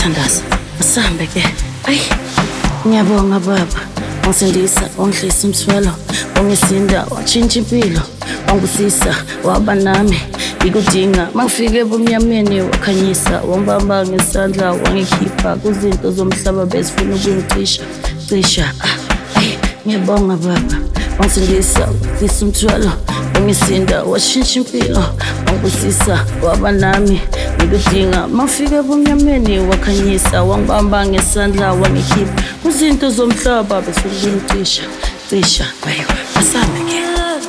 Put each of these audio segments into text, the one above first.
Thandaza, asambe ke. Ayi, ngiyabonga baba. Wangisindisa, wangidlisa umthwalo, wangisinda, watshintsha impilo, wangusisa, waba nami, ngikudinga. Mangifike ebumnyameni wakhanyisa, wangibamba ngesandla, wangikhipha kuzinto zomhlaba bezifuna ukungicisha. Ayi, ngiyabonga baba. Wangisindisa, wangidlisa umthwalo, wangisinda, watshintsha impilo, wangusisa, waba nami, ngikudinga. Mangifike ebumnyameni wakhanyisa, wangibamba ngesandla, wangikhipha kuzinto zomhlaba befuna ukungicisha. Bayiwa, asambe ke.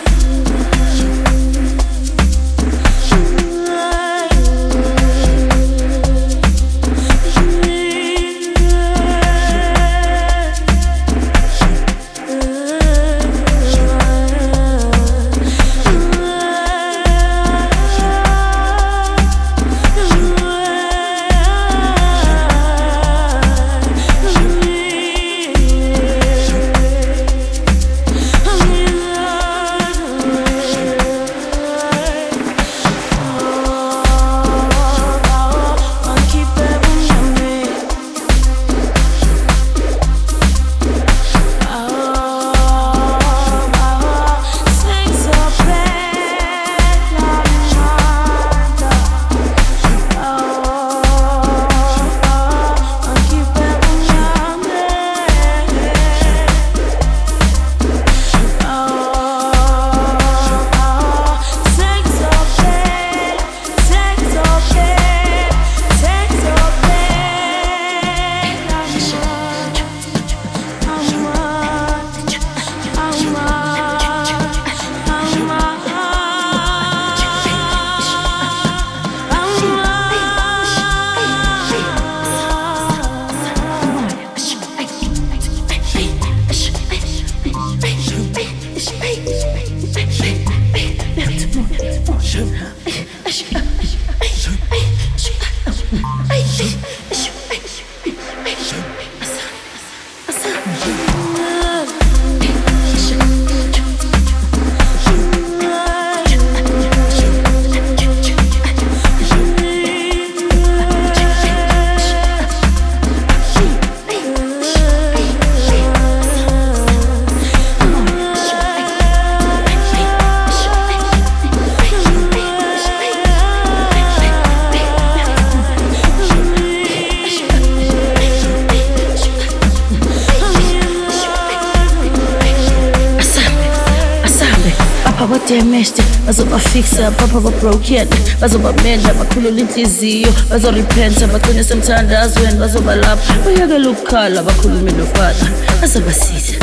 Damaged, bazobafixa, papa ba-broken, bazobamenda, bakhulula inhliziyo, bazorepenta, bagcine semthandazweni, bazobalapha, bayekela ukukhala, bakhulume noFather, bazobasiza,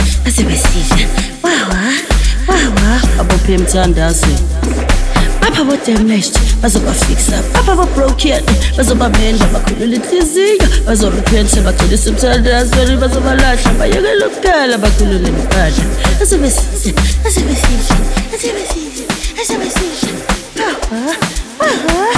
wawa, abophe emthandazweni. Papa ba-damaged, bazobafixa, papa ba-broken, bazobamenda, bakhulula inhliziyo, bazorepenta, bagcine semthandazweni, bazobalahla, bayekela ukukhala, bakhulume noFather, bazobasiza.